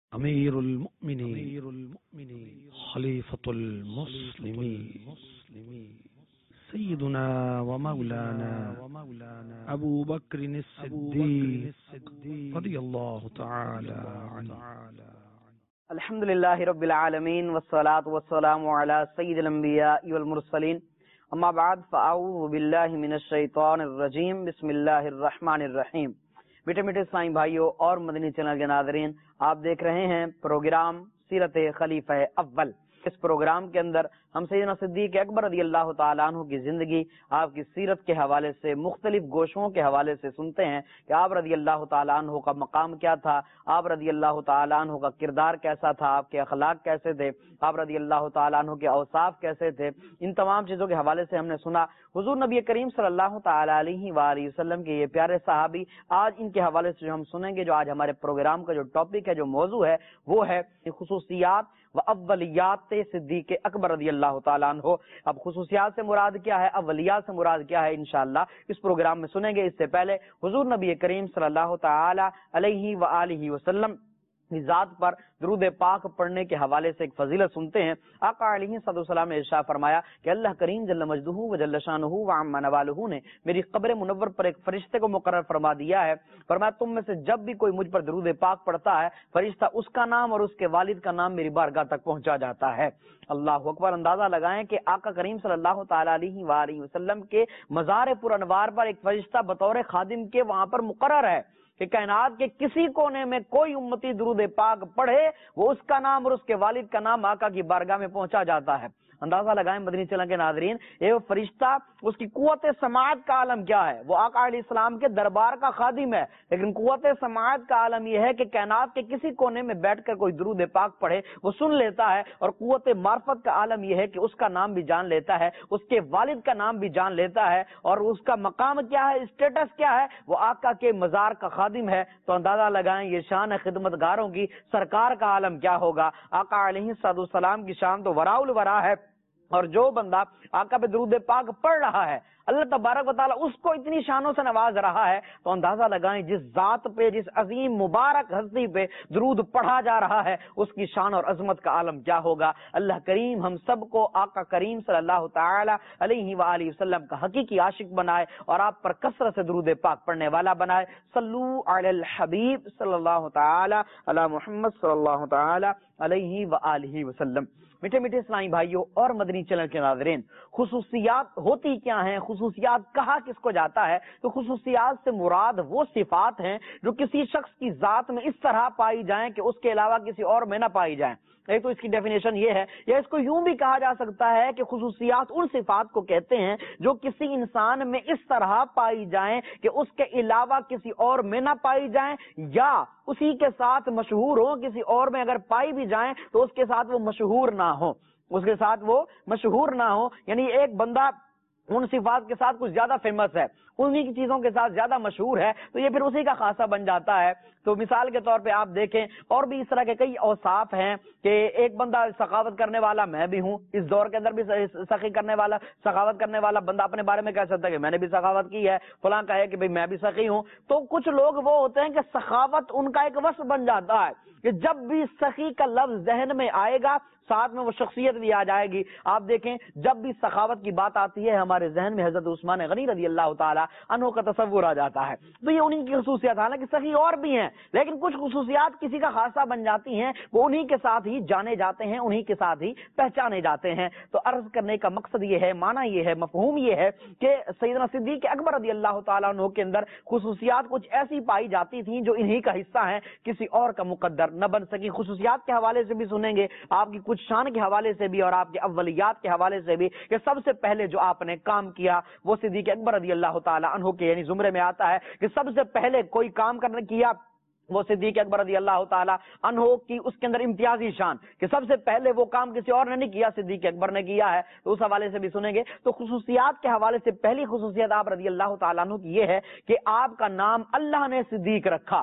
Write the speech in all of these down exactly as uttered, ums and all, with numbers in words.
امیر المؤمنین خلیفۃ المسلمین سیدنا و مولانا ابو بکر الصدیق رضی اللہ تعالی عنہ۔ الحمد للہ رب العالمین والصلاة والسلام علی سید الانبیاء والمرسلین، اما بعد فاعوذ باللہ من الشیطان الرجیم، بسم اللہ الرحمن الرحیم۔ میٹھے میٹھے اسلامی بھائیوں اور مدنی چینل کے ناظرین، آپ دیکھ رہے ہیں پروگرام سیرت خلیفہ اول۔ اس پروگرام کے اندر ہم سیدنا صدیق اکبر رضی اللہ تعالیٰ عنہ کی زندگی، آپ کی سیرت کے حوالے سے، مختلف گوشوں کے حوالے سے سنتے ہیں کہ آپ رضی اللہ تعالیٰ عنہ کا مقام کیا تھا، آپ رضی اللہ تعالیٰ عنہ کا کردار کیسا تھا، آپ کے اخلاق کیسے تھے، آپ رضی اللہ تعالیٰ عنہ کے اوصاف کیسے تھے۔ ان تمام چیزوں کے حوالے سے ہم نے سنا۔ حضور نبی کریم صلی اللہ تعالیٰ علیہ وآلہ وسلم کے یہ پیارے صحابی، آج ان کے حوالے سے جو ہم سنیں گے، جو آج ہمارے پروگرام کا جو ٹاپک ہے، جو موضوع ہے، وہ ہے خصوصیات و اولیات صدیق اکبر رضی اللہ تعالیٰ عنہ۔ اب خصوصیات سے مراد کیا ہے، اولیات سے مراد کیا ہے، انشاءاللہ اس پروگرام میں سنیں گے۔ اس سے پہلے حضور نبی کریم صلی اللہ تعالی علیہ وآلہ وسلم کی ذات پر درود پاک پڑھنے کے حوالے سے ایک فضیلت سنتے ہیں۔ آقا علیہ الصلوۃ والسلام نے ارشاد فرمایا کہ اللہ کریم جل مجدہ و جل شانہ و عم نوالہ نے میری قبر منور پر ایک فرشتے کو مقرر فرما دیا ہے۔ فرمایا تم میں سے جب بھی کوئی مجھ پر درود پاک پڑھتا ہے، فرشتہ اس کا نام اور اس کے والد کا نام میری بارگاہ تک پہنچا جاتا ہے۔ اللہ اکبر۔ اندازہ لگائیں کہ آقا کریم صلی اللہ تعالی علیہ وآلہ وسلم کے مزار پر انوار پر ایک فرشتہ بطور خادم کے وہاں پر مقرر ہے کہ کائنات کے کسی کونے میں کوئی امتی درود پاک پڑھے، وہ اس کا نام اور اس کے والد کا نام آقا کی بارگاہ میں پہنچا جاتا ہے۔ اندازہ لگائیں مدنی چینل کے ناظرین، یہ فرشتہ، اس کی قوت سماعت کا عالم کیا ہے؟ وہ آقا علیہ السلام کے دربار کا خادم ہے، لیکن قوت سماعت کا عالم یہ ہے کہ کائنات کے کسی کونے میں بیٹھ کر کوئی درود پاک پڑھے وہ سن لیتا ہے، اور قوت معرفت کا عالم یہ ہے کہ اس کا نام بھی جان لیتا ہے، اس کے والد کا نام بھی جان لیتا ہے، اور اس کا مقام کیا ہے، اسٹیٹس کیا ہے، وہ آقا کے مزار کا خادم ہے۔ تو اندازہ لگائیں یہ شان خدمت گاروں کی، سرکار کا عالم کیا ہوگا۔ آقا علیہ السلام کی شان تو وراء الورا ہے، اور جو بندہ آقا پہ درود پاک پڑھ رہا ہے، اللہ تبارک و تعالیٰ اس کو اتنی شانوں سے نواز رہا ہے، تو اندازہ لگائیں جس ذات پہ، جس عظیم مبارک ہستی پہ درود پڑھا جا رہا ہے، اس کی شان اور عظمت کا عالم کیا ہوگا۔ اللہ کریم ہم سب کو آقا کریم صلی اللہ تعالی علیہ وآلہ وسلم کا حقیقی عاشق بنائے، اور آپ پر کثرت سے درود پاک پڑھنے والا بنائے۔ صلو علی الحبیب صلی اللہ تعالی علی محمد صلی اللہ تعالی علیہ وآلہ وسلم۔ میٹھے میٹھے اسلامی بھائیوں اور مدنی چینل کے ناظرین، خصوصیات ہوتی کیا ہیں، خصوصیات کہا کس کو جاتا ہے؟ تو خصوصیات سے مراد وہ صفات ہیں جو کسی شخص کی ذات میں اس طرح پائی جائیں کہ اس کے علاوہ کسی اور میں نہ پائی جائیں۔ ایک تو اس کی ڈیفینیشن یہ ہے، یا اس کو یوں بھی کہا جا سکتا ہے کہ خصوصیات ان صفات کو کہتے ہیں جو کسی انسان میں اس طرح پائی جائیں کہ اس کے علاوہ کسی اور میں نہ پائی جائیں، یا اسی کے ساتھ مشہور ہوں، کسی اور میں اگر پائی بھی جائیں تو اس کے ساتھ وہ مشہور نہ ہو، اس کے ساتھ وہ مشہور نہ ہو۔ یعنی ایک بندہ ان صفات کے ساتھ کچھ زیادہ فیمس ہے، انہی کی چیزوں کے ساتھ زیادہ مشہور ہے، تو یہ پھر اسی کا خاصہ بن جاتا ہے۔ تو مثال کے طور پہ آپ دیکھیں، اور بھی اس طرح کے کئی اوصاف ہیں کہ ایک بندہ سخاوت کرنے والا میں بھی ہوں، اس دور کے اندر بھی سخی کرنے والا سخاوت کرنے والا بندہ اپنے بارے میں کہہ سکتا ہے کہ میں نے بھی سخاوت کی ہے، فلاں کہے کہ بھئی میں بھی سخی ہوں۔ تو کچھ لوگ وہ ہوتے ہیں کہ سخاوت ان کا ایک وصف بن جاتا ہے کہ جب بھی سخی کا لفظ ذہن میں آئے گا ساتھ میں وہ شخصیت بھی آ جائے گی۔ آپ دیکھیں جب بھی سخاوت کی بات آتی ہے ہمارے ذہن میں حضرت عثمان غنی رضی اللہ تعالی عنہ کا تصور آ جاتا ہے۔ تو یہ انہی کی خصوصیات، حالانکہ سخی اور بھی ہیں، لیکن کچھ خصوصیات کسی کا خاصہ بن جاتی ہیں، وہ انہی کے ساتھ ہی جانے جاتے ہیں، انہی کے ساتھ ہی پہچانے جاتے ہیں۔ تو عرض کرنے کا مقصد یہ ہے، معنی یہ ہے، مفہوم یہ ہے کہ سیدنا صدیق اکبر رضی اللہ تعالیٰ عنہ کے اندر خصوصیات کچھ ایسی پائی جاتی تھیں جو انہی کا حصہ ہیں، کسی اور کا مقدر نہ بن سکی۔ خصوصیات کے حوالے سے بھی سنیں گے، آپ کی کچھ شان کے حوالے سے بھی اور آپ کے اولیات کے حوالے سے بھی، کہ سب سے پہلے جو آپ نے کام کیا وہ صدیق اکبر رضی اللہ تعالی عنہ کے یعنی زمرے میں آتا ہے کہ سب سے پہلے کوئی کام کرنے کیا وہ صدیق اکبر رضی اللہ تعالی عنہ کی، اس کے اندر امتیازی شان کہ سب سے پہلے وہ کام کسی اور نے نہیں کیا، صدیق اکبر نے کیا ہے۔ تو اس حوالے سے بھی سنیں گے۔ تو خصوصیات کے حوالے سے پہلی خصوصیت آپ رضی اللہ تعالیٰ عنہ کی یہ ہے کہ آپ کا نام اللہ نے صدیق رکھا۔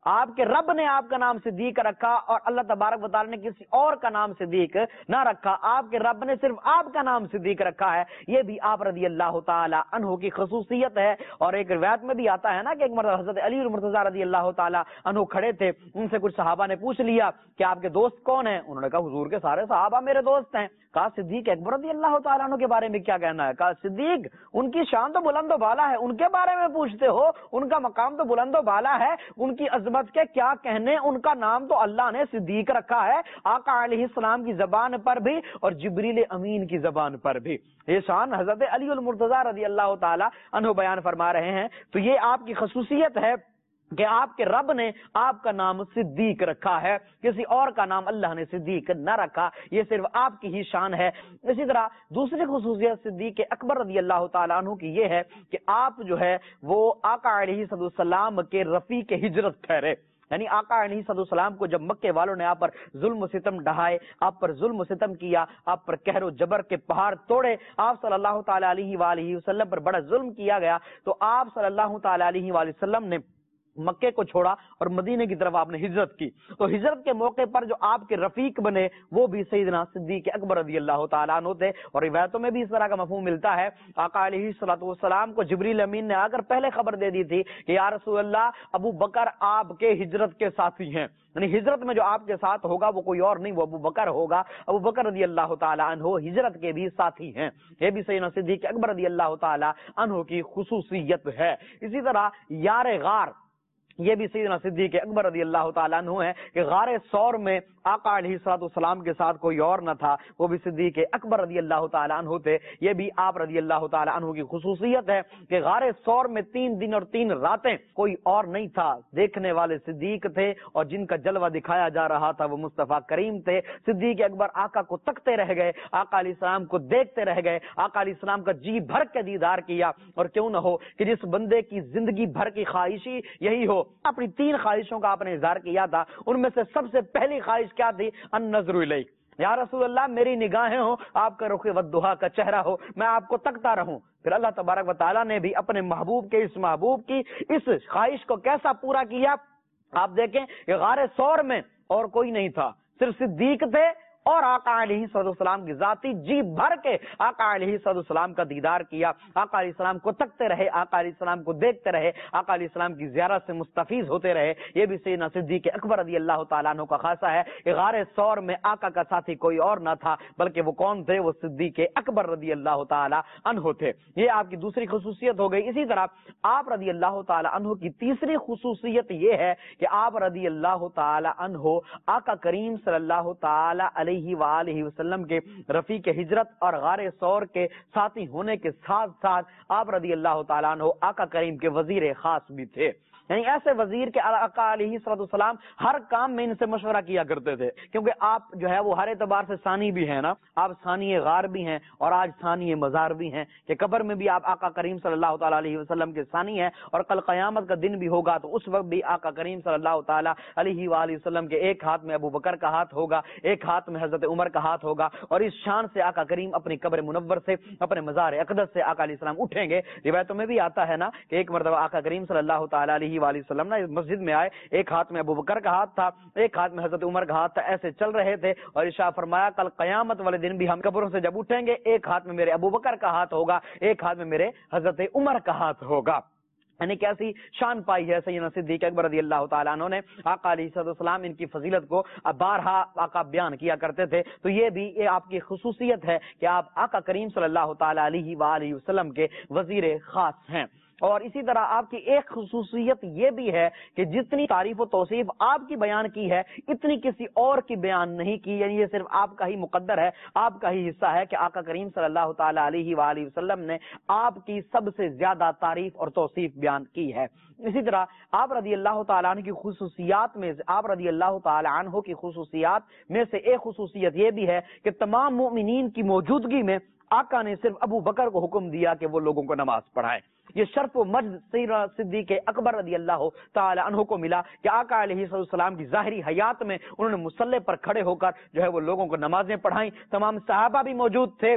آپ کے رب نے آپ کا نام صدیق رکھا اور اللہ تبارک و تعالی نے کسی اور کا نام صدیق نہ رکھا، آپ کے رب نے صرف آپ کا نام صدیق رکھا ہے، یہ بھی آپ رضی اللہ تعالی عنہ کی خصوصیت ہے۔ اور ایک روایت میں بھی آتا ہے نا کہ ایک مرتبہ حضرت علی المرتضیٰ رضی اللہ تعالی عنہ کھڑے تھے، ان سے کچھ صحابہ نے پوچھ لیا کہ آپ کے دوست کون ہیں؟ انہوں نے کہا حضور کے سارے صحابہ میرے دوست ہیں۔ کہا صدیق اکبر رضی اللہ تعالیٰ عنہ کے بارے میں کیا کہنا ہے؟ کہا صدیق ان کی شان تو بلند و بالا ہے، ان کے بارے میں پوچھتے ہو؟ ان کا مقام تو بلند و بالا ہے، ان کی عظمت کے کیا کہنے، ان کا نام تو اللہ نے صدیق رکھا ہے آقا علیہ السلام کی زبان پر بھی اور جبریل امین کی زبان پر بھی۔ یہ شان حضرت علی المرتضیٰ رضی اللہ تعالی عنہ بیان فرما رہے ہیں۔ تو یہ آپ کی خصوصیت ہے کہ آپ کے رب نے آپ کا نام صدیق رکھا ہے، کسی اور کا نام اللہ نے صدیق نہ رکھا، یہ صرف آپ کی ہی شان ہے۔ اسی طرح دوسری خصوصیت صدیق اکبر رضی اللہ تعالیٰ عنہ کی یہ ہے کہ آپ جو ہے وہ آقا علیہ السلام کے رفیق ہجرت ٹھہرے، یعنی آقا علیہ السلام کو جب مکے والوں نے آپ پر ظلم و ستم ڈھائے، آپ پر ظلم و ستم کیا، آپ پر قہر و جبر کے پہاڑ توڑے، آپ صلی اللہ تعالی علیہ وآلہ وسلم پر بڑا ظلم کیا گیا، تو آپ صلی اللہ تعالی علیہ وآلہ وسلم نے مکے کو چھوڑا اور مدینے کی طرف آپ نے ہجرت کی۔ تو ہجرت کے موقع پر جو آپ کے رفیق بنے وہ بھی سیدنا صدیق اکبر رضی اللہ تعالیٰ عنہ تھے، اور روایتوں میں بھی اس طرح کا مفہوم ملتا ہے۔ آقا علیہ الصلوۃ والسلام کو جبریل امین نے آ کر پہلے خبر دے دی تھی کہ یا رسول اللہ ابو بکر آپ کے ہجرت کے ساتھی ہیں، یعنی ہجرت میں جو آپ کے ساتھ ہوگا وہ کوئی اور نہیں، وہ ابو بکر ہوگا۔ ابو بکر رضی اللہ تعالیٰ عنہ ہجرت کے بھی ساتھی ہیں، یہ بھی سیدنا صدیق اکبر رضی اللہ تعالیٰ عنہ کی خصوصیت ہے۔ اسی طرح یار غار، یہ بھی سیدنا صدیق اکبر رضی اللہ تعالیٰ عنہ ہے کہ غار ثور میں آقا علیہ الصلوۃ والسلام کے ساتھ کوئی اور نہ تھا، وہ بھی صدیق اکبر رضی اللہ تعالیٰ عنہ تھے، یہ بھی آپ رضی اللہ تعالیٰ عنہ کی خصوصیت ہے کہ غار ثور میں تین دن اور تین راتیں کوئی اور نہیں تھا، دیکھنے والے صدیق تھے اور جن کا جلوہ دکھایا جا رہا تھا وہ مصطفیٰ کریم تھے۔ صدیق اکبر آقا کو تکتے رہ گئے، آقا علیہ السلام کو دیکھتے رہ گئے، آقا علیہ السلام کا جی بھر کے دیدار کیا۔ اور کیوں نہ ہو کہ جس بندے کی زندگی بھر کی خواہشی یہی ہو، اپنی تین خواہشوں کا آپ نے اظہار کیا تھا، ان میں سے سب سے پہلی خواہش کیا تھی؟ النظر الیک، یا رسول اللہ میری نگاہیں ہوں، آپ کا رخ والضحیٰ کا چہرہ ہو، میں آپ کو تکتا رہوں۔ پھر اللہ تبارک و تعالیٰ نے بھی اپنے محبوب کے اس محبوب کی اس خواہش کو کیسا پورا کیا؟ آپ دیکھیں کہ غار ثور میں اور کوئی نہیں تھا، صرف صدیق تھے اور آقا علیہ السلام کی ذاتی جی بھر کے آقا علیہ السلام کا دیدار کیا، آقا علیہ السلام کو تکتے رہے، آقا علیہ السلام کو دیکھتے رہے، آقا علیہ السلام کی زیارت سے مستفیض ہوتے رہے۔ یہ بھی سیدنا صدیق اکبر رضی اللہ تعالیٰ عنہ کا خاصہ ہے کہ غار ثور میں آقا کا ساتھی کوئی اور نہ تھا، بلکہ وہ کون تھے؟ وہ صدیق اکبر رضی اللہ تعالیٰ عنہ تھے۔ یہ آپ کی دوسری خصوصیت ہو گئی۔ اسی طرح آپ رضی اللہ تعالیٰ عنہ کی تیسری خصوصیت یہ ہے کہ آپ رضی اللہ تعالیٰ عنہ آقا کریم صلی اللہ تعالیٰ علیہ وآلہ وسلم کے رفیق ہجرت اور غار ثور کے ساتھی ہونے کے ساتھ ساتھ آپ رضی اللہ تعالیٰ عنہ آقا کریم کے وزیر خاص بھی تھے، یعنی ایسے وزیر کے آقا علیہ السلام ہر کام میں ان سے مشورہ کیا کرتے تھے، کیونکہ آپ جو ہے وہ ہر اعتبار سے ثانی بھی ہیں نا، آپ ثانی غار بھی ہیں اور آج ثانی مزار بھی ہیں، کہ قبر میں بھی آپ آقا کریم صلی اللہ تعالیٰ علیہ وسلم کے ثانی ہیں، اور کل قیامت کا دن بھی ہوگا تو اس وقت بھی آقا کریم صلی اللہ تعالیٰ علیہ وآلہ وسلم کے ایک ہاتھ میں ابو بکر کا ہاتھ ہوگا، ایک ہاتھ میں حضرت عمر کا ہاتھ ہوگا، اور اس شان سے آقا کریم اپنی قبر منور سے، اپنے مزار اقدس سے آقا علیہ السلام اٹھیں گے۔ روایتوں میں بھی آتا ہے نا کہ ایک مرتبہ آقا کریم صلی اللہ تعالیٰ علیہ وآلہ وسلم نا مسجد میں آئے، ایک ہاتھ میں ابو بکر کا ہاتھ تھا، ایک ہاتھ میں حضرت عمر کا ہاتھ تھا، ایسے چل رہے تھے، اور ارشاد فرمایا کل قیامت والے دن بھی ہم قبروں سے جب اٹھیں گے ایک ہاتھ میں میرے ابو بکر کا ہاتھ ہوگا، ایک ہاتھ میں میرے حضرت عمر کا ہاتھ ہوگا۔ یعنی کیسی شان پائی ہے سیدنا صدیق اکبر رضی اللہ تعالیٰ عنہ نے۔ آقا علیہ السلام ان کی فضیلت کو بارہا آقا بیان کیا کرتے تھے، تو یہ بھی یہ آپ کی خصوصیت ہے کہ آپ آقا کریم صلی اللہ تعالیٰ علیہ وآلہ وسلم کے وزیر خاص ہیں۔ اور اسی طرح آپ کی ایک خصوصیت یہ بھی ہے کہ جتنی تعریف و توصیف آپ کی بیان کی ہے اتنی کسی اور کی بیان نہیں کی، یعنی یہ صرف آپ کا ہی مقدر ہے، آپ کا ہی حصہ ہے کہ آقا کریم صلی اللہ تعالیٰ علیہ وآلہ وسلم نے آپ کی سب سے زیادہ تعریف اور توصیف بیان کی ہے۔ اسی طرح آپ رضی اللہ تعالیٰ عنہ کی خصوصیات میں آپ رضی اللہ تعالیٰ عنہ کی خصوصیات میں سے ایک خصوصیت یہ بھی ہے کہ تمام مومنین کی موجودگی میں آقا نے صرف ابو بکر کو حکم دیا کہ وہ لوگوں کو نماز پڑھائے۔ یہ شرف و مجد سیدنا صدیق اکبر رضی اللہ تعالی عنہ کو ملا کہ آقا علیہ السلام کی ظاہری حیات میں انہوں نے مصلی پر کھڑے ہو کر جو ہے وہ لوگوں کو نمازیں پڑھائیں۔ تمام صحابہ بھی موجود تھے،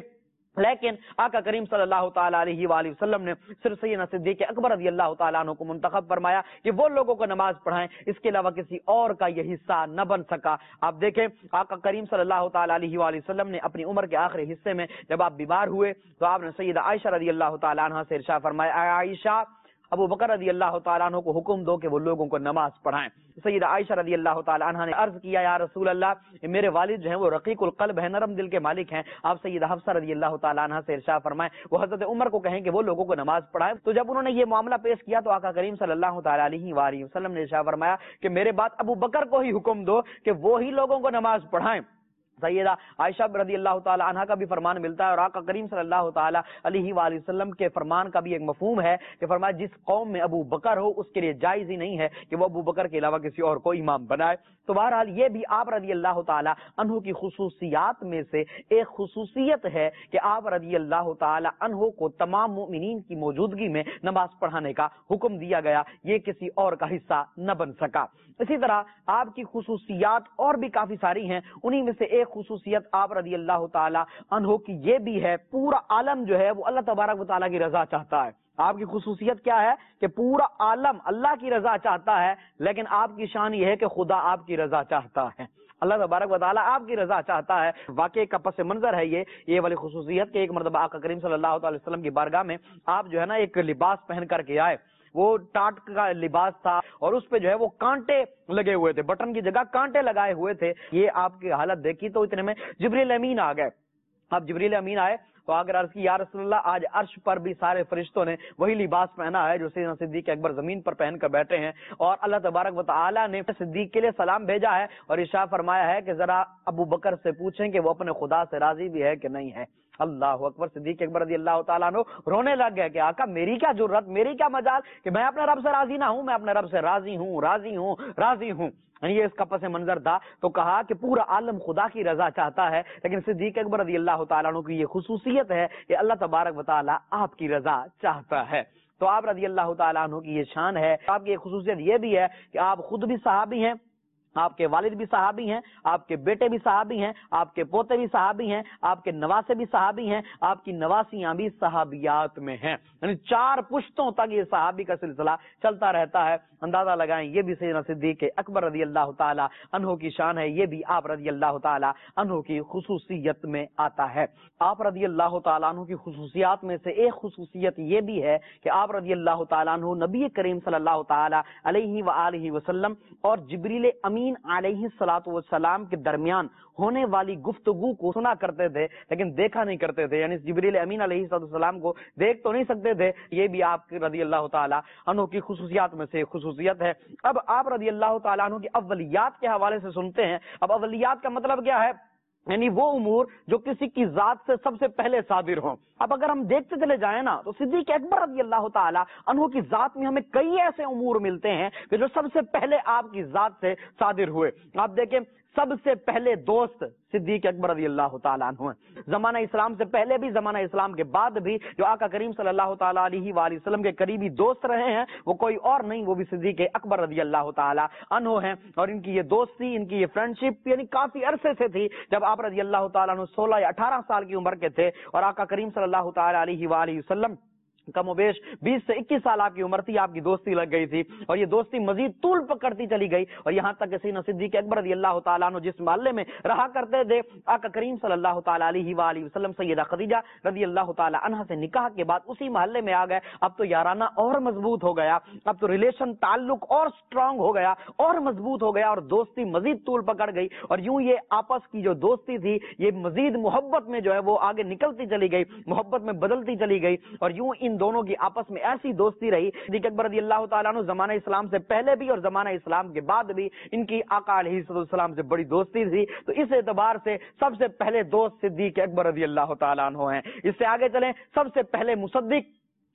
لیکن آقا کریم صلی اللہ تعالیٰ علیہ وآلہ وسلم نے صرف سیدنا صدیق اکبر رضی اللہ تعالیٰ عنہ کو منتخب فرمایا کہ وہ لوگوں کو نماز پڑھائیں، اس کے علاوہ کسی اور کا یہ حصہ نہ بن سکا۔ آپ دیکھیں آقا کریم صلی اللہ تعالیٰ علیہ وآلہ وسلم نے اپنی عمر کے آخری حصے میں جب آپ بیمار ہوئے تو آپ نے سیدہ عائشہ رضی اللہ تعالیٰ عنہ سے ارشاد فرمایا، اے عائشہ، ابو بکر رضی اللہ تعالیٰ عنہ کو حکم دو کہ وہ لوگوں کو نماز پڑھائیں۔ سیدہ عائشہ رضی اللہ تعالیٰ عنہ نے عرض کیا، یا رسول اللہ، میرے والد جو ہیں وہ رقیق القلب ہیں، نرم دل کے مالک ہیں۔ آپ سیدہ حفصہ رضی اللہ تعالیٰ عنہ سے ارشاد فرمائیں وہ حضرت عمر کو کہیں کہ وہ لوگوں کو نماز پڑھائیں۔ تو جب انہوں نے یہ معاملہ پیش کیا تو آقا کریم صلی اللہ تعالیٰ علیہ وآلہ وسلم نے ارشاد فرمایا کہ میرے بعد ابو بکر کو ہی حکم دو کہ وہی لوگوں کو نماز پڑھائیں۔ سیدہ عائشہ رضی اللہ تعالی عنہا کا بھی فرمان ملتا ہے اور آقا کریم صلی اللہ تعالی علیہ وآلہ وسلم کے فرمان کا بھی ایک مفہوم ہے کہ فرمایا جس قوم میں ابو بکر ہو اس کے لیے جائز ہی نہیں ہے کہ وہ ابو بکر کے علاوہ کسی اور کو امام بنائے۔ تو بہرحال یہ بھی آپ رضی اللہ تعالی عنہ کی خصوصیات میں سے ایک خصوصیت ہے کہ آپ رضی اللہ تعالی عنہ کو تمام مومنین کی موجودگی میں نماز پڑھانے کا حکم دیا گیا، یہ کسی اور کا حصہ نہ بن سکا۔ اسی طرح آپ کی خصوصیات اور بھی کافی ساری ہیں، انہی میں سے ایک خصوصیت آپ رضی اللہ تعالی عنہ کی یہ بھی ہے، پورا عالم جو ہے وہ اللہ تبارک و تعالیٰ کی رضا چاہتا ہے۔ آپ کی خصوصیت کیا ہے کہ پورا عالم اللہ کی رضا چاہتا ہے، لیکن آپ کی شان یہ ہے کہ خدا آپ کی رضا چاہتا ہے، اللہ تبارک و تعالیٰ آپ کی رضا چاہتا ہے۔ واقعی کا پس منظر ہے یہ یہ والی خصوصیت کہ ایک مرتبہ آقا کریم صلی اللہ علیہ وسلم کی بارگاہ میں آپ جو ہے نا ایک لباس پہن کر کے آئے، وہ ٹاٹ کا لباس تھا اور اس پہ جو ہے وہ کانٹے لگے ہوئے تھے، بٹن کی جگہ کانٹے لگائے ہوئے تھے۔ یہ آپ کی حالت دیکھی تو اتنے میں جبریل امین آ گئے۔ اب جبریل امین آئے تو اگر عرض کی یا رسول اللہ آج عرش پر بھی سارے فرشتوں نے وہی لباس پہنا ہے جو سیدنا صدیق اکبر زمین پر پہن کر بیٹھے ہیں، اور اللہ تبارک و تعالی نے صدیق کے لیے سلام بھیجا ہے اور ارشاد فرمایا ہے کہ ذرا ابو بکر سے پوچھیں کہ وہ اپنے خدا سے راضی بھی ہے کہ نہیں ہے۔ اللہ اکبر۔ صدیق اکبر رضی اللہ تعالیٰ عنہ رونے لگ گئے کہ آقا میری کیا جرت، میری کیا مجال کہ میں اپنے رب سے راضی نہ ہوں، میں اپنے رب سے راضی ہوں راضی ہوں راضی ہوں۔ یہ اس کا پس منظر تھا۔ تو کہا کہ پورا عالم خدا کی رضا چاہتا ہے، لیکن صدیق اکبر رضی اللہ تعالیٰ عنہ کی یہ خصوصیت ہے کہ اللہ تبارک و تعالیٰ آپ کی رضا چاہتا ہے۔ تو آپ رضی اللہ تعالیٰ عنہ کی یہ شان ہے۔ آپ کی خصوصیت یہ بھی ہے کہ آپ خود بھی صحابی ہیں، آپ کے والد بھی صحابی ہیں، آپ کے بیٹے بھی صحابی ہیں، آپ کے پوتے بھی صحابی ہیں، آپ کے نواسے بھی صحابی ہیں، آپ کی نواسیاں بھی صحابیات میں ہیں، یعنی چار پشتوں تک یہ صحابی کا سلسلہ چلتا رہتا ہے۔ اندازہ لگائیں یہ بھی سیدنا صدیق اکبر رضی اللہ تعالی عنہ کی شان ہے، یہ بھی آپ رضی اللہ تعالی عنہ کی خصوصیت میں آتا ہے۔ آپ رضی اللہ تعالی عنہ کی خصوصیات میں سے ایک خصوصیت یہ بھی ہے کہ آپ رضی اللہ تعالی عنہ نبی کریم صلی اللہ تعالی علیہ وآلہ وسلم اور جبریل امین علیہ الصلوۃ والسلام کے درمیان ہونے والی گفتگو کو سنا کرتے تھے لیکن دیکھا نہیں کرتے تھے، یعنی جبریل امین علیہ السلام کو دیکھ تو نہیں سکتے تھے۔ یہ بھی آپ کے رضی اللہ تعالی عنہ کی خصوصیات میں سے خصوصیت ہے۔ اب آپ رضی اللہ تعالی عنہ کی اولیات کے حوالے سے سنتے ہیں۔ اب اولیات کا مطلب کیا ہے؟ یعنی وہ امور جو کسی کی ذات سے سب سے پہلے صادر ہوں۔ اب اگر ہم دیکھتے چلے جائیں نا تو صدیق اکبر رضی اللہ تعالی عنہ کی ذات میں ہمیں کئی ایسے امور ملتے ہیں کہ جو سب سے پہلے آپ کی ذات سے صادر ہوئے۔ آپ دیکھیں سب سے پہلے دوست صدیق اکبر رضی اللہ تعالیٰ عنہ ہیں، زمانہ اسلام سے پہلے بھی زمانہ اسلام کے بعد بھی جو آقا کریم صلی اللہ تعالیٰ علیہ وآلہ وسلم کے قریبی دوست رہے ہیں وہ کوئی اور نہیں، وہ بھی صدیق اکبر رضی اللہ تعالیٰ عنہ ہیں۔ اور ان کی یہ دوستی، ان کی یہ فرینڈشپ یعنی کافی عرصے سے تھی۔ جب آپ رضی اللہ تعالیٰ عنہ سولہ یا اٹھارہ سال کی عمر کے تھے اور آقا کریم صلی اللہ تعالیٰ علیہ وآلہ وسلم کم و بیش بیس سے اکیس سال آپ کی عمر تھی، آپ کی دوستی لگ گئی تھی اور یہ دوستی مزید طول پکڑتی چلی گئی، اور یہاں تک کہ سیدنا صدیق اکبر رضی اللہ تعالیٰ عنہ جس محلے میں رہا کرتے تھے آقا کریم صلی اللہ تعالیٰ علیہ وآلہ وسلم سیدہ خدیجہ رضی اللہ تعالیٰ عنہا سے نکاح کے بعد اسی محلے میں آ گئے۔ اب تو یارانہ اور مضبوط ہو گیا، اب تو ریلیشن تعلق اور سٹرونگ ہو گیا اور مضبوط ہو گیا اور دوستی مزید طول پکڑ گئی، اور یوں یہ آپس کی جو دوستی تھی یہ مزید محبت میں جو ہے وہ آگے نکلتی چلی گئی، محبت میں بدلتی چلی گئی، اور یوں ان دونوں کی آپس میں ایسی دوستی رہی۔ صدیق اکبر رضی اللہ تعالیٰ عنہ زمانہ اسلام سے پہلے بھی اور زمانہ اسلام کے بعد بھی ان کی آقا علیہ السلام سے بڑی دوستی تھی۔ تو اس اعتبار سے سب سے پہلے دوست صدیق اکبر رضی اللہ تعالیٰ عنہ ہیں۔ اس سے آگے چلیں، سب سے پہلے مصدق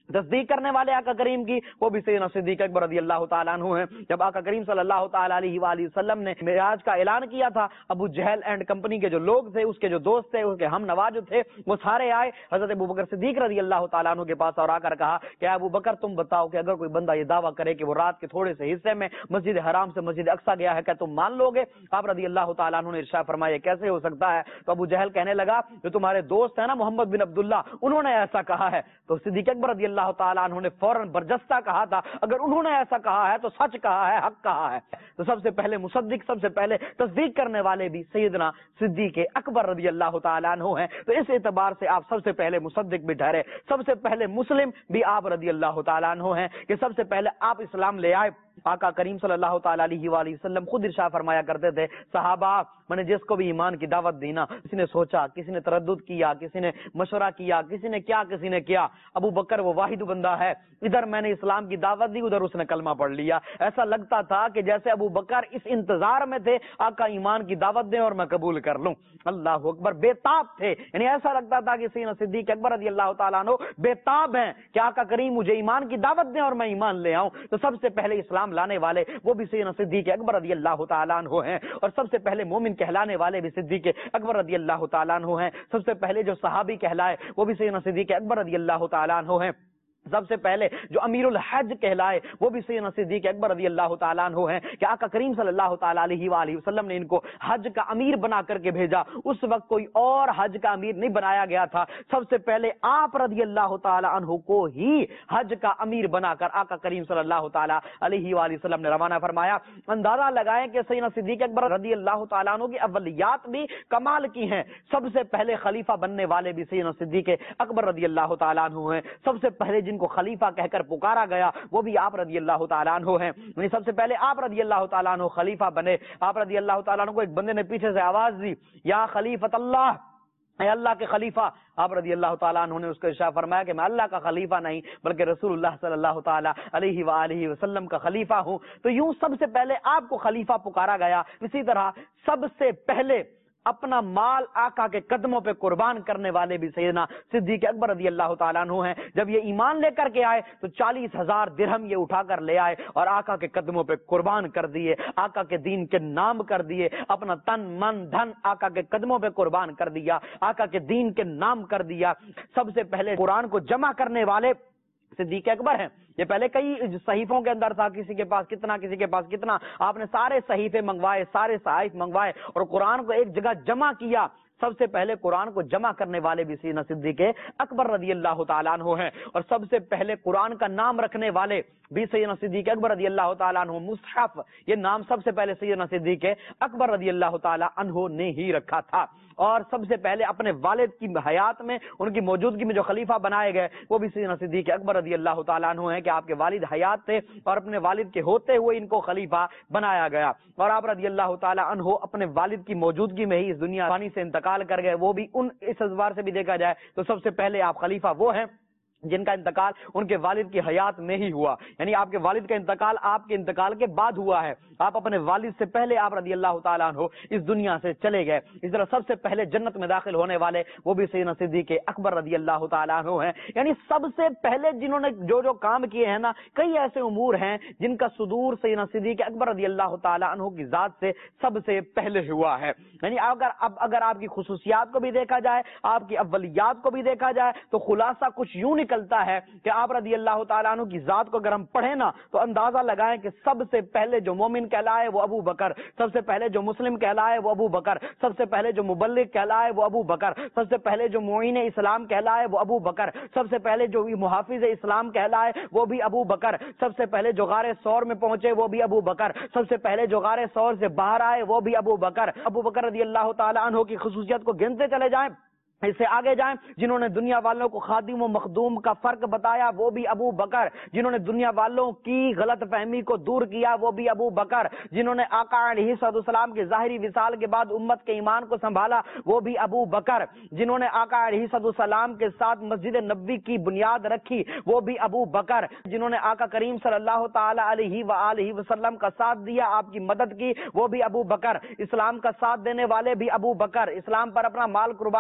تصدیق کرنے والے آقا کریم کی وہ بھی سیدنا صدیق اکبر رضی اللہ تعالیٰ عنہ ہیں۔ جب آقا کریم صلی اللہ تعالیٰ علیہ وآلہ وسلم نے معراج کا اعلان کیا تھا، ابو جہل اینڈ کمپنی کے جو لوگ تھے، اس کے جو دوست تھے، اس کے ہم نوا جو تھے، وہ سارے آئے حضرت ابو بکر صدیق رضی اللہ تعالیٰ عنہ کے پاس اور آ کر کہا کہ ابو بکر تم بتاؤ کہ اگر کوئی بندہ یہ دعویٰ کرے کہ وہ رات کے تھوڑے سے حصے میں مسجد حرام سے مسجد اقصیٰ گیا ہے، کیا تم مان لو گے؟ آپ رضی اللہ تعالیٰ عنہ نے ارشاد فرمایا کیسے ہو سکتا ہے؟ تو ابو جہل کہنے لگا جو تمہارے دوست ہیں نا محمد بن عبداللہ، انہوں نے ایسا کہا ہے۔ تو صدیق اکبر رضی اللہ تعالیٰ عنہ نے فوراً برجستہ کہا تھا اگر انہوں نے ایسا کہا ہے تو سچ کہا ہے، حق کہا ہے۔ تو سب سے پہلے مصدق، سب سے پہلے تصدیق کرنے والے بھی سیدنا صدیق اکبر رضی اللہ تعالیٰ عنہ ہیں۔ تو اس اعتبار سے آپ سب سے پہلے مصدق بھی ٹھہرے، سب سے پہلے مسلم بھی آپ رضی اللہ تعالیٰ عنہ ہیں کہ سب سے پہلے آپ اسلام لے آئے۔ آقا کریم صلی اللہ تعالیٰ علیہ وآلہ وسلم خود ارشاد فرمایا کرتے تھے صحابہ میں نے جس کو بھی ایمان کی دعوت دی نا، کسی نے سوچا، کسی نے تردد کیا، کسی نے مشورہ کیا، کسی نے کیا کسی نے کیا، ابو بکر وہ واحد بندہ ہے، ادھر میں نے اسلام کی دعوت دی، ادھر اس نے کلمہ پڑھ لیا۔ ایسا لگتا تھا کہ جیسے ابو بکر اس انتظار میں تھے آقا ایمان کی دعوت دیں اور میں قبول کر لوں۔ اللہ اکبر، بے تاب تھے، یعنی ایسا لگتا تھا کہ سیدنا صدیق اکبر رضی اللہ تعالیٰ عنہ بے تاب ہیں کہ آقا کریم مجھے ایمان کی دعوت دیں اور میں ایمان لے آؤں۔ تو سب سے پہلے اسلام لانے والے وہ بھی سیدنا صدیق اکبر رضی اللہ تعالیٰ عنہ ہیں، اور سب سے پہلے مومن کہلانے والے بھی صدیق اکبر رضی اللہ تعالیٰ عنہ ہیں۔ سب سے پہلے جو صحابی کہلائے وہ بھی سیدنا صدیق اکبر رضی اللہ تعالیٰ عنہ ہیں۔ سب سے پہلے جو امیر الحج کہلائے وہ بھی سیدنا صدیق اکبر رضی اللہ تعالیٰ عنہ ہیں کہ آقا کریم صلی اللہ تعالیٰ علیہ وآلہ وسلم نے ان کو حج کا امیر بنا کر کے بھیجا۔ اس وقت کوئی اور حج کا امیر نہیں بنایا گیا تھا، سب سے پہلے آپ رضی اللہ تعالیٰ عنہ کو ہی حج کا امیر بنا کر آقا کریم صلی اللہ تعالیٰ علیہ وآلہ وسلم نے روانہ فرمایا۔ اندازہ لگائیں کہ سیدنا صدیق اکبر رضی اللہ تعالیٰ عنہ کی اولیات بھی کمال کی ہیں۔ سب سے پہلے خلیفہ بننے والے بھی سیدنا صدیق اکبر رضی اللہ تعالیٰ عنہ ہیں۔ سب سے پہلے جن کو خلیفہ کہہ کر پکارا گیا وہ بھی آپ رضی اللہ تعالیٰ عنہ ہیں، یعنی سب سے پہلے آپ رضی اللہ تعالیٰ عنہ خلیفہ بنے۔ آپ رضی اللہ تعالیٰ عنہ کو ایک بندے نے پیچھے سے آواز دی یا خلیفۃ اللہ، اے اللہ کے خلیفہ۔ آپ رضی اللہ تعالیٰ عنہ نے اس کو ارشاد فرمایا کہ میں اللہ کا خلیفہ نہیں بلکہ رسول اللہ صلی اللہ تعالیٰ علیہ وآلہ وسلم کا خلیفہ ہوں۔ تو یوں سب سے پہلے آپ کو خلیفہ پکارا گیا۔ اسی طرح سب سے پہلے اپنا مال آقا کے قدموں پہ قربان کرنے والے بھی سیدنا صدیق اکبر رضی اللہ تعالیٰ عنہ ہیں۔ جب یہ ایمان لے کر کے آئے تو چالیس ہزار درہم یہ اٹھا کر لے آئے اور آقا کے قدموں پہ قربان کر دیے، آقا کے دین کے نام کر دیے، اپنا تن من دھن آقا کے قدموں پہ قربان کر دیا، آقا کے دین کے نام کر دیا۔ سب سے پہلے قرآن کو جمع کرنے والے صدیق اکبر ہیں۔ یہ پہلے کئی صحیفوں کے اندر تھا، کسی کے پاس کتنا کسی کے پاس کتنا، آپ نے سارے صحیفے منگوائے، سارے صحائف منگوائے اور قرآن کو ایک جگہ جمع کیا۔ سب سے پہلے قرآن کو جمع کرنے والے بھی سیدنا صدیق اکبر رضی اللہ تعالیٰ عنہ ہیں، اور سب سے پہلے قرآن کا نام رکھنے والے بھی سیدنا صدیق اکبر رضی اللہ تعالیٰ عنہ۔ مصحف یہ نام سب سے پہلے سیدنا صدیق اکبر رضی اللہ تعالیٰ عنہ نے ہی رکھا تھا، اور سب سے پہلے اپنے والد کی حیات میں ان کی موجودگی میں جو خلیفہ بنائے گئے وہ بھی سیدنا صدیق اکبر رضی اللہ تعالیٰ عنہ ہیں کہ آپ کے والد حیات تھے اور اپنے والد کے ہوتے ہوئے ان کو خلیفہ بنایا گیا، اور آپ رضی اللہ تعالیٰ عنہ اپنے والد کی موجودگی میں ہی اس دنیا فانی سے انتقال کر گئے۔ وہ بھی ان اس اعتبار سے بھی دیکھا جائے تو سب سے پہلے آپ خلیفہ وہ ہیں جن کا انتقال ان کے والد کی حیات میں ہی ہوا، یعنی آپ کے والد کا انتقال آپ کے انتقال کے بعد ہوا ہے، آپ اپنے والد سے پہلے آپ رضی اللہ تعالیٰ عنہ اس دنیا سے چلے گئے۔ اس طرح سب سے پہلے جنت میں داخل ہونے والے وہ بھی سیدنا صدیق اکبر رضی اللہ تعالیٰ عنہ ہیں، یعنی سب سے پہلے جنہوں نے جو جو کام کیے ہیں نا، کئی ایسے امور ہیں جن کا صدور سیدنا صدیق اکبر رضی اللہ تعالیٰ عنہ کی ذات سے سب سے پہلے ہوا ہے۔ یعنی اگر اب اگر آپ کی خصوصیات کو بھی دیکھا جائے، آپ کی اولیات کو بھی دیکھا جائے تو خلاصہ کچھ یوں نکلتا ہے کہ آپ رضی اللہ تعالیٰ عنہ کی ذات کو اگر ہم پڑھیں نا تو اندازہ لگائیں کہ سب سے پہلے جو مومن کہلائے وہ ابو بکر، سب سے پہلے جو مسلم کہلائے وہ ابو بکر، سب سے پہلے جو مبلغ کہلائے وہ ابو بکر، سب سے پہلے جو معین اسلام کہلائے وہ ابو بکر، سب سے پہلے جو محافظ اسلام کہلائے وہ بھی ابو بکر، سب سے پہلے جو غار ثور میں پہنچے وہ بھی ابو بکر، سب سے پہلے جو غار ثور سے باہر آئے وہ بھی ابو بکر۔ ابو بکر رضی اللہ تعالیٰ عنہ کی خصوصیت کو گنتے چلے جائیں، اس سے آگے جائیں، جنہوں نے دنیا والوں کو خادم و مخدوم کا فرق بتایا وہ بھی ابو بکر، جنہوں نے دنیا والوں کی غلط فہمی کو دور کیا وہ بھی ابو بکر، جنہوں نے آقا علیہ السلام کے ظاہری وصال کے بعد امت کے ایمان کو سنبھالا وہ بھی ابو بکر، جنہوں نے آقا علیہ السلام کے ساتھ مسجد نبوی کی بنیاد رکھی وہ بھی ابو بکر، جنہوں نے آقا کریم صلی اللہ تعالی علیہ وآلہ وسلم کا ساتھ دیا، آپ کی مدد کی وہ بھی ابو بکر، اسلام کا ساتھ دینے والے بھی ابو بکر، اسلام پر اپنا مال قربان کرنے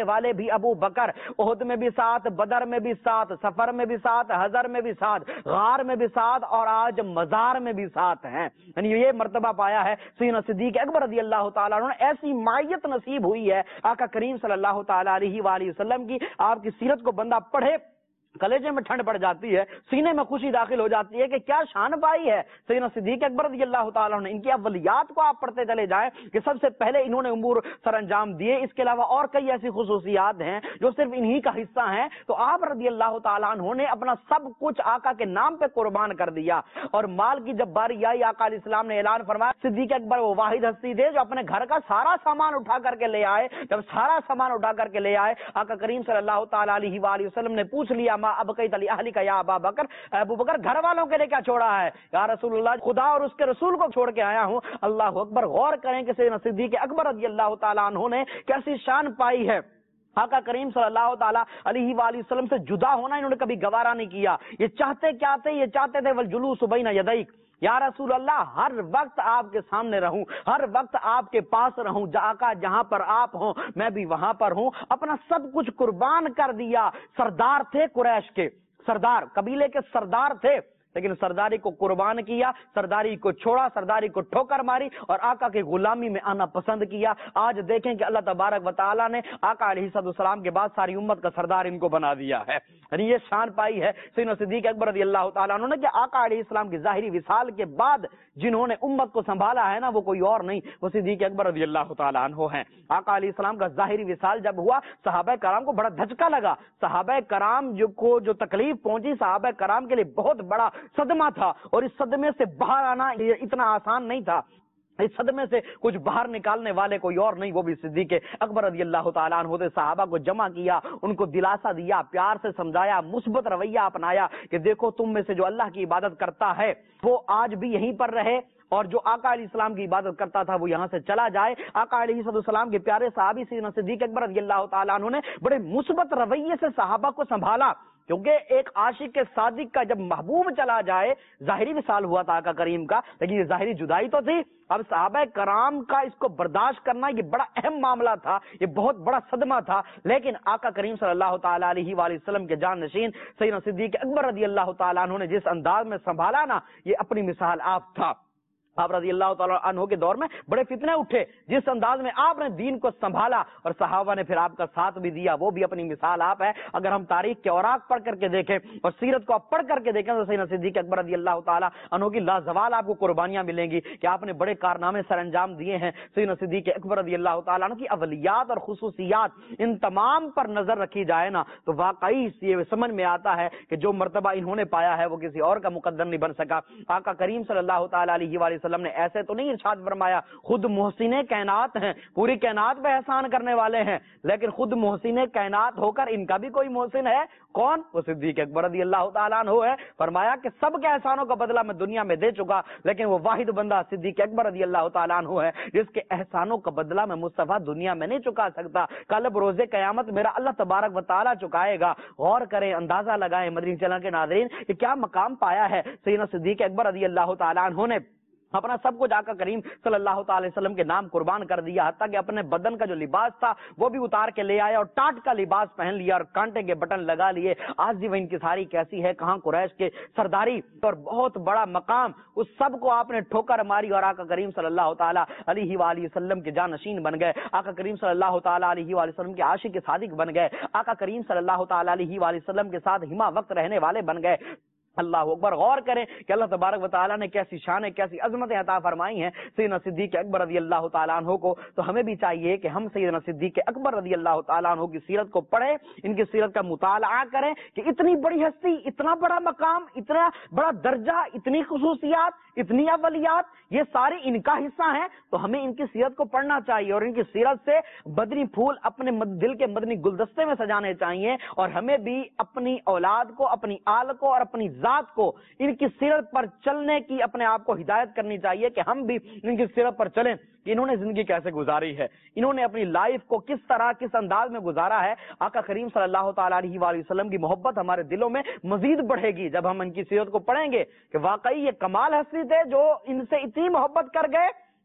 والے بھی ابو بکر، احد میں بھی ساتھ، بدر میں بھی ساتھ، سفر میں بھی ساتھ، حضر میں بھی ساتھ، غار میں بھی ساتھ، اور آج مزار میں بھی ساتھ ہیں. یعنی یہ مرتبہ پایا ہے سیدنا صدیق اکبر رضی اللہ تعالیٰ عنہ. ایسی معیت نصیب ہوئی ہے آقا کریم صلی اللہ تعالیٰ علیہ وآلہ وسلم کی. آپ کی سیرت کو بندہ پڑھے کلیجے میں ٹھنڈ پڑ جاتی ہے، سینے میں خوشی داخل ہو جاتی ہے کہ کیا شان پائی ہے سیدنا صدیق اکبر رضی اللہ تعالیٰ عنہ. ان کی اولیات کو آپ پڑھتے چلے جائیں کہ سب سے پہلے انہوں نے امور سر انجام دیے. اس کے علاوہ اور کئی ایسی خصوصیات ہیں جو صرف انہی کا حصہ ہیں. تو آپ رضی اللہ تعالیٰ عنہ نے اپنا سب کچھ آقا کے نام پہ قربان کر دیا. اور مال کی جب باری آئی آقا علیہ السلام نے اعلان فرمایا صدیق اکبر وہ واحد ہستی تھے جو اپنے گھر کا سارا سامان اٹھا کر کے لے آئے. جب سارا سامان اٹھا کر کے لے آئے آقا کریم صلی اللہ تعالیٰ علیہ وآلہ وسلم نے پوچھ لیا ما ابقیت لی اہلی کا یا ابا بکر، ابو بکر گھر والوں کے لیے کیا چھوڑا ہے؟ یا رسول اللہ خدا اور اس کے رسول کو چھوڑ کے آیا ہوں. اللہ اکبر. غور کریں کہ سیدنا صدیق اکبر رضی اللہ تعالیٰ عنہ نے کیسی شان پائی ہے. آقا کریم صلی اللہ تعالیٰ علیہ وآلہ وسلم سے جدا ہونا انہوں نے کبھی گوارا نہیں کیا. یہ چاہتے کیا تھے؟ یہ چاہتے تھے والجلوس بین یدیک، یا رسول اللہ ہر وقت آپ کے سامنے رہوں، ہر وقت آپ کے پاس رہوں. آقا جہاں پر آپ ہوں میں بھی وہاں پر ہوں. اپنا سب کچھ قربان کر دیا. سردار تھے قریش کے، سردار قبیلے کے سردار تھے، لیکن سرداری کو قربان کیا، سرداری کو چھوڑا، سرداری کو ٹھوکر ماری اور آقا کی غلامی میں آنا پسند کیا. آج دیکھیں کہ اللہ تبارک و تعالیٰ نے آقا علیہ السلام کے بعد ساری امت کا سردار ان کو بنا دیا ہے. یعنی یہ شان پائی ہے سیدنا صدیق اکبر رضی اللہ تعالیٰ عنہ نے کہ آقا علیہ السلام کی ظاہری وصال کے بعد جنہوں نے امت کو سنبھالا ہے نا وہ کوئی اور نہیں، وہ صدیق اکبر رضی اللہ تعالیٰ عنہ ہیں. آقا علیہ السلام کا ظاہری وصال جب ہوا صحابہ کرام کو بڑا دھچکا لگا. صحابہ کرام جو کو جو تکلیف پہنچی صحابہ کرام کے لیے بہت بڑا صدمہ تھا، اور اس صدمے سے باہر آنا اتنا آسان نہیں تھا. اس صدمے سے کچھ باہر نکالنے والے کوئی اور نہیں، وہ بھی صدیق اکبر رضی اللہ تعالیٰ عنہ نے صحابہ کو جمع کیا، ان کو دلاسا دیا، پیار سے سمجھایا، مثبت رویہ اپنایا کہ دیکھو تم میں سے جو اللہ کی عبادت کرتا ہے وہ آج بھی یہیں پر رہے، اور جو آقا علیہ السلام کی عبادت کرتا تھا وہ یہاں سے چلا جائے. آقا علیہ السلام کے پیارے صحابی سیدنا صدیق اکبر رضی اللہ تعالیٰ عنہ نے بڑے مثبت رویے سے صحابہ کو سنبھالا. کیونکہ ایک عاشق کے صادق کا جب محبوب چلا جائے، ظاہری وصال ہوا تھا آقا کریم کا لیکن یہ ظاہری جدائی تو تھی. اب صحابہ کرام کا اس کو برداشت کرنا یہ بڑا اہم معاملہ تھا، یہ بہت بڑا صدمہ تھا. لیکن آقا کریم صلی اللہ تعالیٰ علیہ وآلہ وسلم کے جان نشین سیدنا صدیق اکبر رضی اللہ تعالیٰ عنہ نے جس انداز میں سنبھالا نا، یہ اپنی مثال آپ تھا. آپ رضی اللہ تعالیٰ عنہ کے دور میں بڑے فتنے اٹھے، جس انداز میں آپ نے دین کو سنبھالا اور صحابہ نے پھر آپ کا ساتھ بھی دیا، وہ بھی اپنی مثال آپ ہے. اگر ہم تاریخ کے اوراق پڑھ کر کے دیکھیں اور سیرت کو آپ پڑھ کر کے دیکھیں تو سیدنا صدیق اکبر رضی اللہ تعالیٰ عنہ کی لازوال آپ کو قربانیاں ملیں گی کہ آپ نے بڑے کارنامے سر انجام دیے ہیں. سیدنا صدیق اکبر رضی اللہ تعالیٰ عنہ کی اولیات اور خصوصیات ان تمام پر نظر رکھی جائے نا تو واقعی یہ سمجھ میں آتا ہے کہ جو مرتبہ انہوں نے پایا ہے وہ کسی اور کا مقدر نہیں بن سکا. آقا کریم صلی اللہ تعالیٰ علیہ وآلہ وسلم نے ایسے تو نہیں ارشاد فرمایا خود محسن کائنات ہیں، پوری کائنات پہ احسان کرنے والے ہیں، لیکن خود محسن کائنات ہو کر ان کا بھی کوئی محسن ہے. کون؟ وہ صدیق اکبر رضی اللہ تعالیٰ عنہ ہے. فرمایا کہ سب کے احسانوں کا بدلہ میں دنیا میں دے چکا، لیکن وہ واحد بندہ صدیق اکبر رضی اللہ تعالیٰ عنہ ہے جس کے احسانوں کا بدلہ میں مصطفیٰ دنیا میں نہیں چکا سکتا. کل بروز قیامت میرا اللہ تبارک و تعالیٰ چکائے گا. غور کریں، اندازہ لگائیں مدنی چینل کے ناظرین کہ کیا مقام پایا ہے سیدنا صدیق اکبر رضی اللہ تعالیٰ عنہ نے. اپنا سب کچھ آقا کریم صلی اللہ تعالی وسلم کے نام قربان کر دیا، حتیٰ کہ اپنے بدن کا جو لباس تھا وہ بھی اتار کے لے آیا اور ٹاٹ کا لباس پہن لیا اور کانٹے کے بٹن لگا لیے. آج جی وہ ان کی ساری کیسی ہے، کہاں قریش کے سرداری اور بہت بڑا مقام، اس سب کو آپ نے ٹھوکر ماری اور آقا کریم صلی اللہ تعالی علیہ وآلہ وسلم کے جانشین بن گئے. آقا کریم صلی اللہ تعالی علیہ وآلہ وسلم کے عاشق صادق بن گئے. آقا کریم صلی اللہ تعالی علیہ وآلہ وسلم کے ساتھ ہما وقت رہنے والے بن گئے. اللہ اکبر. غور کریں کہ اللہ تبارک و تعالیٰ نے کیسی شانیں کیسی عظمتیں عطا فرمائی ہیں سیدنا صدیق اکبر رضی اللہ تعالیٰ عنہ کو. تو ہمیں بھی چاہیے کہ ہم سیدنا صدیق اکبر رضی اللہ تعالیٰ عنہ کی سیرت کو پڑھیں، ان کی سیرت کا مطالعہ کریں کہ اتنی بڑی ہستی، اتنا بڑا مقام، اتنا بڑا درجہ، اتنی خصوصیات، اتنی اولیات، یہ ساری ان کا حصہ ہیں. تو ہمیں ان کی سیرت کو پڑھنا چاہیے اور ان کی سیرت سے مدنی پھول اپنے دل کے مدنی گلدستے میں سجانے چاہیے. اور ہمیں بھی اپنی اولاد کو، اپنی آل کو اور اپنی ذات کو ان کی سیرت پر چلنے کی اپنے آپ کو ہدایت کرنی چاہیے کہ ہم بھی ان کی سیرت پر چلیں کہ انہوں نے زندگی کیسے گزاری ہے، انہوں نے اپنی لائف کو کس طرح کس انداز میں گزارا ہے. آقا کریم صلی اللہ تعالیٰ علیہ وآلہ وسلم کی محبت ہمارے دلوں میں مزید بڑھے گی جب ہم ان کی سیرت کو پڑھیں گے کہ واقعی یہ کمال ہستی تھے جو ان سے اتنی محبت کر گئے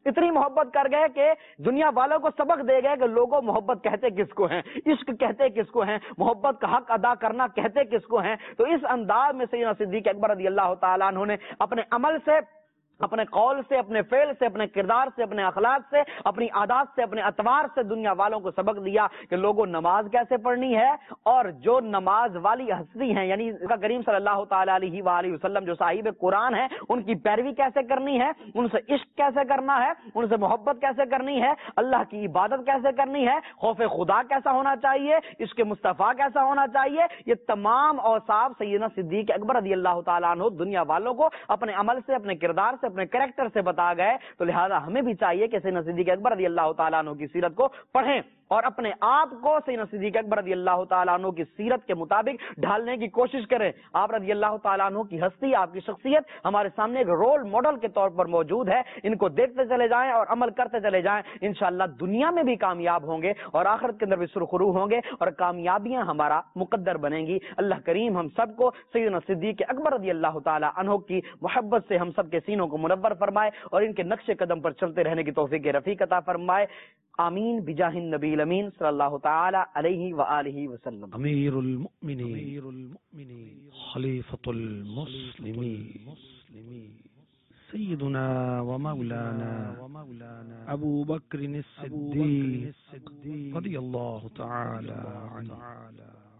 اتنی محبت کر گئے کہ دنیا والوں کو سبق دے گئے کہ لوگوں محبت کہتے کس کو ہیں، عشق کہتے کس کو ہیں، محبت کا حق ادا کرنا کہتے کس کو ہیں۔ تو اس انداز میں سیدنا صدیق اکبر رضی اللہ تعالیٰ عنہ نے اپنے عمل سے، اپنے قول سے، اپنے فعل سے، اپنے کردار سے، اپنے اخلاق سے، اپنی عادات سے، اپنے اطوار سے دنیا والوں کو سبق دیا کہ لوگوں نماز کیسے پڑھنی ہے، اور جو نماز والی ہستی ہیں یعنی کریم صلی اللہ تعالیٰ علیہ وآلہ وسلم جو صاحب قرآن ہیں، ان کی پیروی کیسے کرنی ہے، ان سے عشق کیسے کرنا ہے، ان سے محبت کیسے کرنی ہے، اللہ کی عبادت کیسے کرنی ہے، خوف خدا کیسا ہونا چاہیے، عشق مصطفیٰ کیسا ہونا چاہیے، یہ تمام اوصاف سیدنا صدیق اکبر رضی اللہ تعالیٰ عنہ دنیا والوں کو اپنے عمل سے، اپنے کردار سے، اپنے کریکٹر سے بتا گئے۔ تو لہذا ہمیں بھی چاہیے کہ سیدنا صدیق اکبر رضی اللہ تعالیٰ عنہ کی سیرت کو پڑھیں اور اپنے آپ کو سیدنا صدیق اکبر رضی اللہ تعالیٰ عنہ کی سیرت کے مطابق ڈھالنے کی کوشش کریں۔ آپ رضی اللہ تعالیٰ عنہ کی ہستی، آپ کی شخصیت ہمارے سامنے ایک رول ماڈل کے طور پر موجود ہے، ان کو دیکھتے چلے جائیں اور عمل کرتے چلے جائیں، انشاءاللہ دنیا میں بھی کامیاب ہوں گے اور آخرت کے اندر بھی سرخرو ہوں گے اور کامیابیاں ہمارا مقدر بنیں گی۔ اللہ کریم ہم سب کو سیدنا صدیق اکبر رضی اللہ تعالیٰ عنہ کی محبت سے ہم سب کے سینوں کو منور فرمائے اور ان کے نقش قدم پر چلتے رہنے کی توفیق رفیق عطا فرمائے۔ آمین بجاہ النبی الامین صلی اللہ تعالی علیہ وآلہ وسلم۔ امیر المؤمنین خلیفۃ المسلمین سیدنا و مولانا ابو بکر الصدیق رضی اللہ تعالی عنہ۔